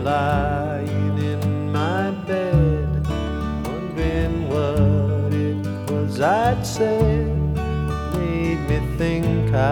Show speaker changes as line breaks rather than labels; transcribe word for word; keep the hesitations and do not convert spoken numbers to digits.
lying in my bed, wondering what it was I'd say.